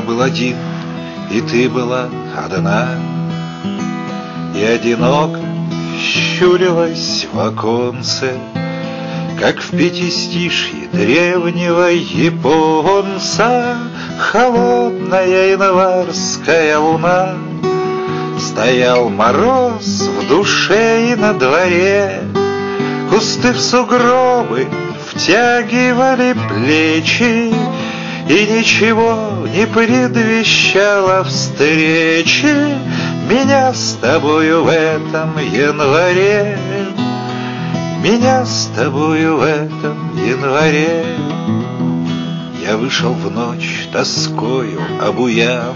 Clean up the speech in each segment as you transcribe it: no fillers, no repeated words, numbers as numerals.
был один, и ты была одна, и одиноко щурилась в оконце, как в пятистишье древнего японца. Холодная январская луна, стоял мороз в душе и на дворе, кусты в сугробы втягивали плечи, и ничего не предвещало встречи меня с тобою в этом январе, меня с тобою в этом январе. Я вышел в ночь тоскою обуян,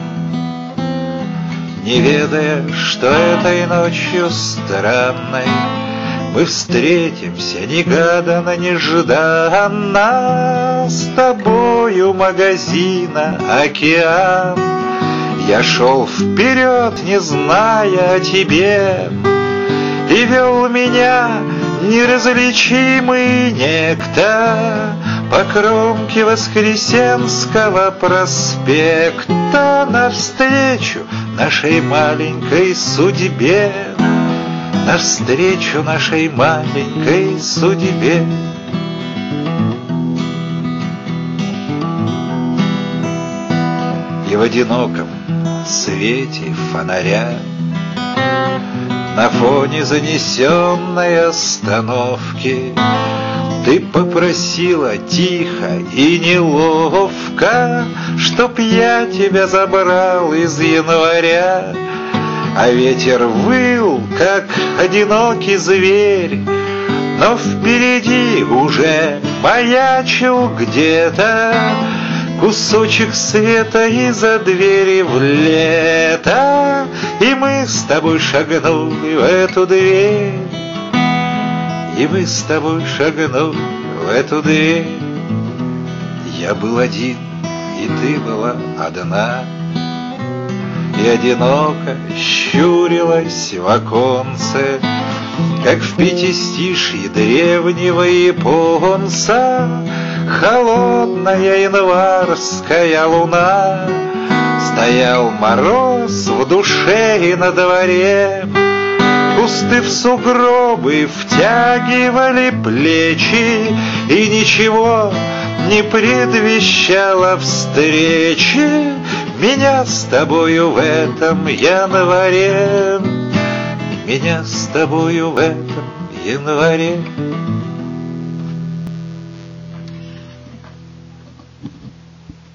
не ведая, что этой ночью странной мы встретимся негаданно, нежданно. С тобою магазина океан. Я шел вперед, не зная о тебе, и вел меня неразличимый некто по кромке Воскресенского проспекта навстречу нашей маленькой судьбе, навстречу нашей маленькой судьбе. И в одиноком свете фонаря на фоне занесенной остановки ты попросила тихо и неловко, чтоб я тебя забрал из января. А ветер выл, как одинокий зверь, но впереди уже маячил где-то кусочек света из-за двери в лето. И мы с тобой шагнули в эту дверь, и мы с тобой шагнули в эту дверь. Я был один, и ты была одна, и одиноко щурилась в оконце, как в пятистишье древнего японца. Холодная январская луна, стоял мороз в душе и на дворе, кусты в сугробы втягивали плечи, и ничего не предвещало встречи меня с тобою в этом январе, меня с тобою в этом январе.